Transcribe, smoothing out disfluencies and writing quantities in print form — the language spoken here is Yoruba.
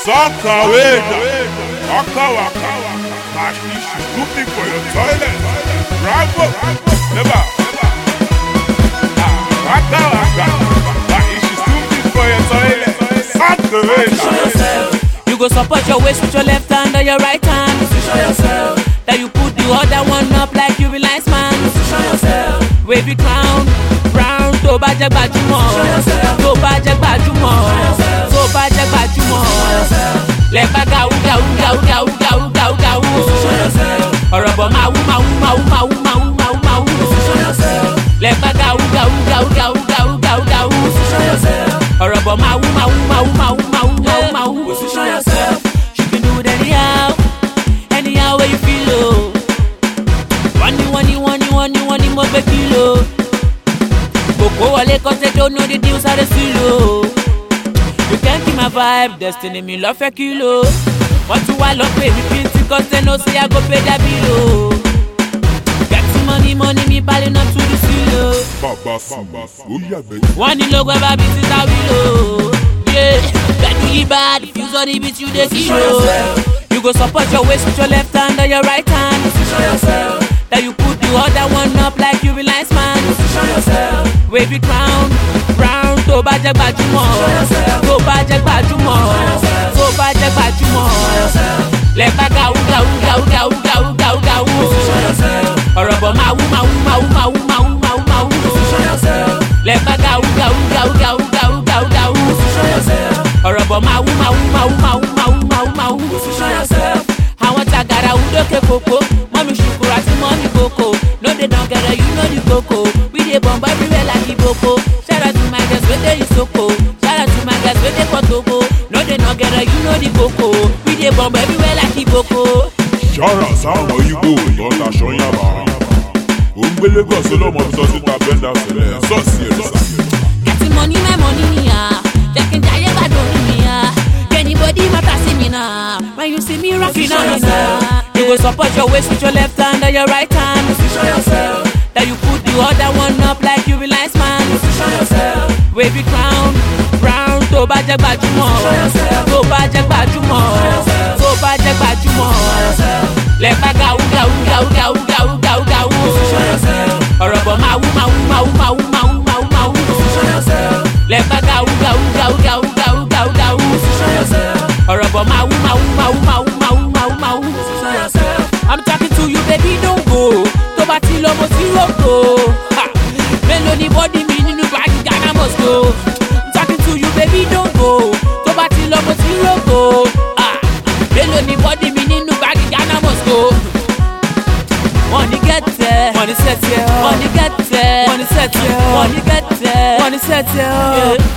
Soccer weda, waka waka, and you should do me for your toilet. Bravo, never. Waka waka, and you should do me for your toilet. Soccer weda. Show yourself. You go support your waist with your left hand or your right hand. Show yourself. That you put the other one up like you realize man. Show yourself. Wavy crown, brown, tó bá jẹ́ gbajúmọ̀. Tó bá jẹ́ gbajúmọ̀. Tó bá jẹ́ gbajúmọ̀. Lẹ́bàá gàwú gàwú gàwú gàwú gàwú gàwú gàwú. Ọ̀rọ̀ bọ̀ máa wú máa wú máa wú máa wú máa wú máa wú máa wú. Lẹ́bàá gàwú gàwú gàwú gàwú gàwú gàwú gàwú. Ọ̀rọ̀ bọ̀ máa wú máa wú máa wú máa wú máa wú máa wú máa wú. Position yourself. You can do it anyhow, anyhow way you feel oh. One mo gbé kilo. Kòkó wọlé cause they don't know the deals how they feel oh. You can't keep my vibe, destiny mi lọ fẹ́ kilo. Wọ́n tún wá lọ pè mí plenty cause they know say I go pay their bill oh. Get money mi balẹ̀ up to the seal oh. Bàbá Sùnmà ó yàgbẹ́. Wọ́n ní lógo ẹ bá bí sísá wílò. Better you bad, if you saw the beat you dey kill oh. You go support your waist with your left hand or your right hand. Show yourself. That you put the other one up like you realize man. Show yourself. Wavy crown, brown, tó bá jẹ́ gbajúmọ̀. Tó bá jẹ́ gbajúmọ̀. Tó bá jẹ́ gbajúmọ̀. Lẹ́bàá gàwú gàwú gàwú gàwú gàwú gàwú gàwú. Ọ̀rọ̀ bọ̀ máa wú máa wú máa wú máa wú máa wú máa wú máa wú. Lẹ́bàá gàwú gàwú gàwú gàwú gàwú gàwú gàwú. Ọ̀rọ̀ bọ̀ máa wú máa wú máa wú máa wú máa wú máa wú máa wú. Àwọn tàgàrà wú lókè kòkó. Mọ́mí ṣùkúrú àti mọ́mí kòkó. No dey don gẹ̀rẹ̀ you know the koko. We dey bomb everywhere like Iboko. Shout out to my guys wey dey Isoko. Shout out to my guys wey dey Kotogo. No dey don gẹ̀rẹ̀ you know the koko. We dey bomb everywhere like Iboko. Ṣọ́ra sáwọn Igbo lọ́ta ṣọ́yàbá. Ó ń gbé Lagos lọ́mọ bí sọ́sí ta bẹ́ńdà sílẹ̀ sọ́ọ̀sì ẹ̀rẹ́sà. Getting money my money ni ya. Jẹ́ kí n jayé gbàdúrà mi ya. Anybody matter see me now. When you see me rocking on it you go support your waist with your left hand or your right hand. Show yourself. That you put the other one up like you realize man. Show yourself. Wavy crown, brown, tó bá jẹ́ gbajúmọ̀. Tó bá jẹ́ gbajúmọ̀. Tó bá jẹ́ gbajúmọ̀. Lẹ́bàá gàwú gàwú gàwú gàwú gàwú gàwú gàwú. Ọ̀rọ̀ bọ̀ máa wú máa wú máa wú máa wú máa wú máa wú máa wú. Lẹ́bàá gàwú gàwú gàwú gàwú gàwú gàwú gàwú. Ọ̀rọ̀ bọ̀ máa wú máa wú máa wú máa wú máa wú máa wú máa wú. I'm talking to you baby don't go. Tó bá ti lọ mo ti rògbò. Mélòó ni bọ́dí mi nínú báàgì Ghana must go. I'm talking to you baby don't go. Tó bá ti lọ mo ti rògbò. Mélòó ni bọ́dí mi nínú báàgì Ghana must go. Money get there, money set here, money get there, money set here, money get there, money set here.